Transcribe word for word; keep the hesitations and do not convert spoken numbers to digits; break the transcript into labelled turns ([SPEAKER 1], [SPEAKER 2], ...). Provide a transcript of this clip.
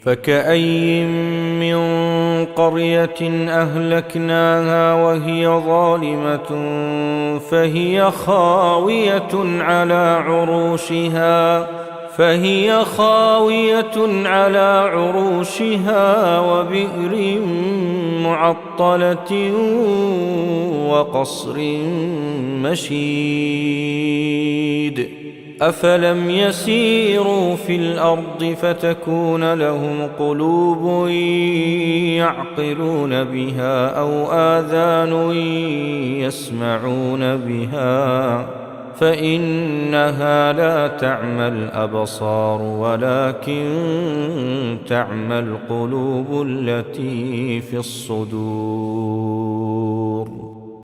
[SPEAKER 1] فكأي من قرية أهلكناها وهي ظالمة فهي خاوية على عروشها فهي خاوية على عروشها وبئر معطلة وقصر مشيد أفلم يسيروا في الأرض فتكون لهم قلوب يعقلون بها أو آذان يسمعون بها فإنها لا تعمى الأبصار ولكن تعمى القلوب التي في الصدور.